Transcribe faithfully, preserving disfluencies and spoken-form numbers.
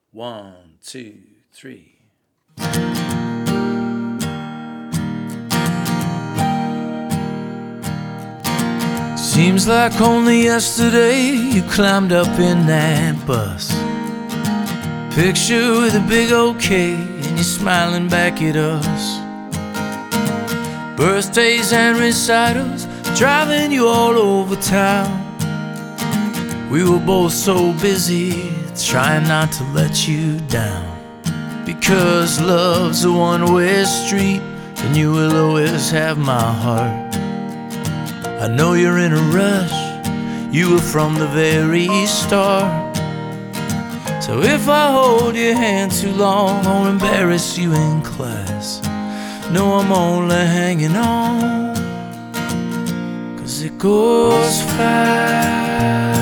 One, two, three. Seems like only yesterday you climbed up in that bus. Picture with a big OK and you're smiling back at us. Birthdays and recitals driving you all over town. We were both so busy trying not to let you down, because love's a one-way street and you will always have my heart. I know you're in a rush, you were from the very start. So if I hold your hand too long or embarrass you in class, know I'm only hanging on, 'cause it goes fast.